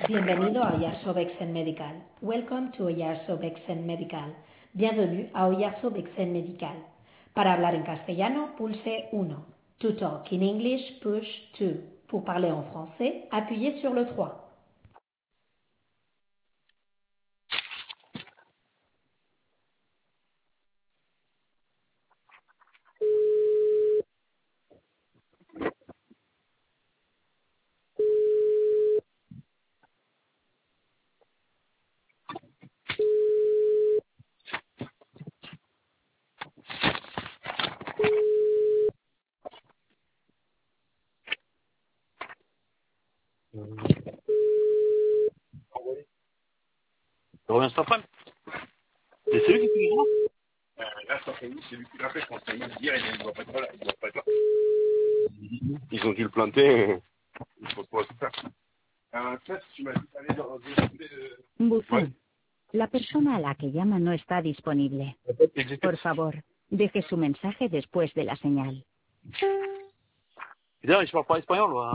Bienvenido a Oyarsobexen Medical. Welcome to Oyarsobexen Medical. Bienvenue a Oyarsobexen Medical. Para hablar en castellano, pulse 1. To talk in English, push 2. Pour parler en français, appuyez sur le 3. Tu reviens cet après-midi. Et c'est lui qui fait le Là, cet après-midi, c'est lui qui l'a fait, je pense qu'il va dire, il ne doit pas être là, il doit pas être là. Ils ont dû le planter. Il faut pas tout faire. Un test, tu m'as dit d'aller dans de... Buzón. La persona a la que llama no está disponible. Por favor, deje su mensaje después de la señal. D'ailleurs, je parle pas espagnol,